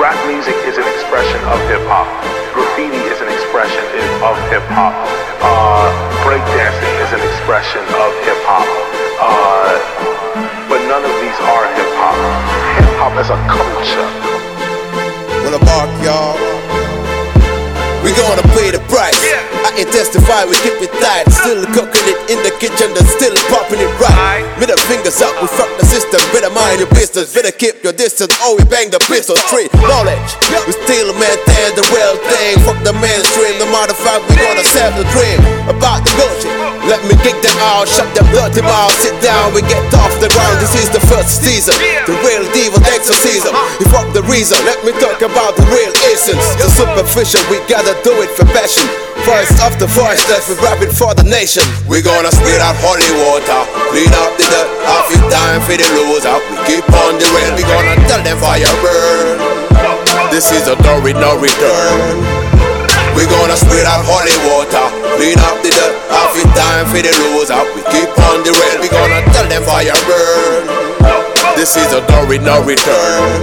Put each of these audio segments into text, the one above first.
Rap music is an expression of hip-hop. Graffiti is an expression of hip-hop. Breakdancing is an expression of hip-hop. But none of these are hip-hop. Hip-hop as a culture. Wanna bark, y'all? We gonna pay the price. I can testify, we keep it tight. Still cooking it in the kitchen, and still popping it right. Middle fingers up, we fuck the system. Better mind your business, better keep your distance. Oh, we bang the pistol, street knowledge. We still maintain the real thing. Fuck the mainstream, no matter fact, we gonna sell the dream. About the bullshit, let me kick them out, shut them dirty mouths. Sit down, we get off the ground. This is the first season, the real devil exorcism. You fuck the reason, let me talk about the real essence. The superficial, we gotta do it for passion. Voice of the voiceless, we rap it for the nation. We gonna spit out holy water, clean up the dirt. Half it time for the loser. We keep on the rail, we gonna tell them fire burn. This is a door with no return. We gonna spit out holy water, clean up the dirt. Half it time for the loser. We keep on the rail, we gonna tell them fire burn. This is a door with no return.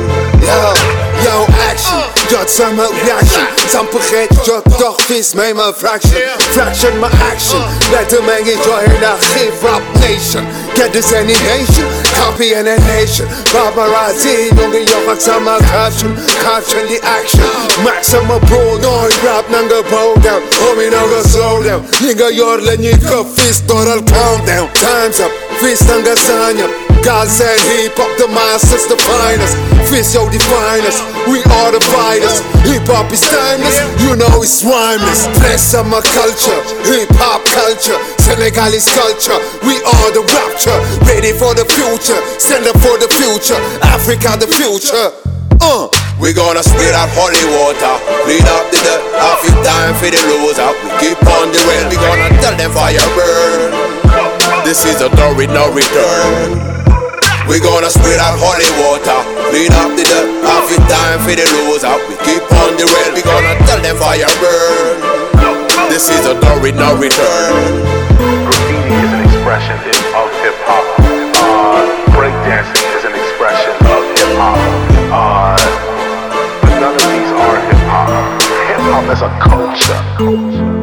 Yo, action, dat zijn mijn reaction. Sam vergeet je toch vies mee mijn fraction. Fraction mijn action, let hem hang enjoy naar geen rap nation. Get this any nation, copy and a nation. Paparazzi, jongen jongens aan mijn caption. Caption the action, maximum pro, nooit rap nanga bow down. Homie nanga slow down. Nigga jorle nika fist door al countdown. Time's up, fist nanga sanya. God said hip-hop, the masters, the finest. Fist, yo, define us, we are the fighters. Hip-hop is timeless, you know it's rhymeless. Bless of my culture, hip-hop culture. Senegalese culture, we are the rapture. Ready for the future, stand up for the future. Africa the future. We gonna spit out holy water, clean up the dirt. Half it time for the loser. We keep on the rail, we gonna tell them fire burn. This is a door with no return. We gonna spit out holy water, clean up the dirt. Half it time for the loser. We keep on the rail, we gonna tell them fire burn. This is a door with no return. Graffiti is an expression of hip-hop. Breakdancing is an expression of hip-hop. But none of these are hip-hop. Hip-hop as a culture.